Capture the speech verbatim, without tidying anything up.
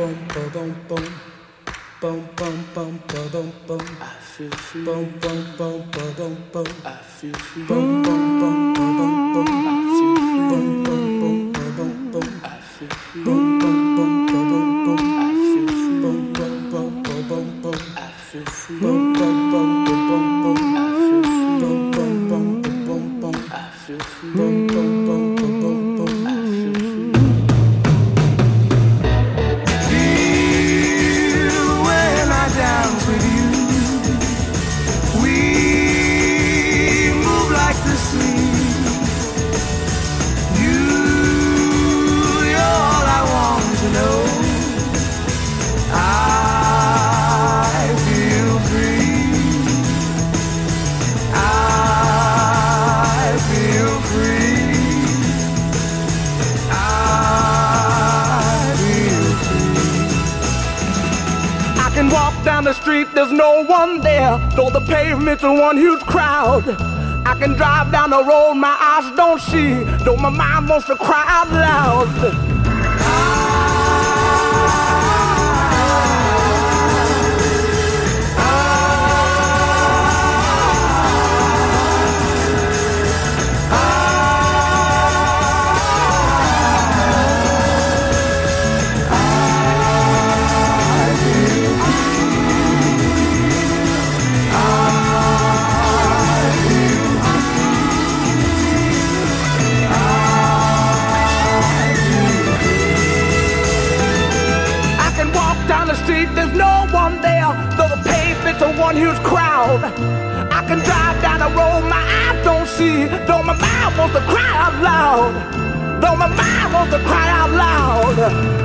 Bum bum bum bum bum. I feel free. Bum bum bum bum bum. I feel free. Bum bum bum bum bum. I feel free. Bum bum bum bum bum. I feel free. Bum bum bum bum bum. I feel free. Bum bum bum bum bum. I feel free. Bum bum bum bum bum. I feel free. Bum bum bum bum bum. I feel free. Bum bum bum bum bum. I feel free. Dance with you, we move like the sea. You, you're all I want to know. I feel free. I feel free. I feel free. I can walk down the street, there's no one there, though the pavement's a one huge crowd. I can drive down the road, my eyes don't see, though my mind wants to cry out loud. There's no one there, though the pavement's a one huge crowd. I can drive down the road, my eyes don't see, though my mind wants to cry out loud. Though my mind wants to cry out loud.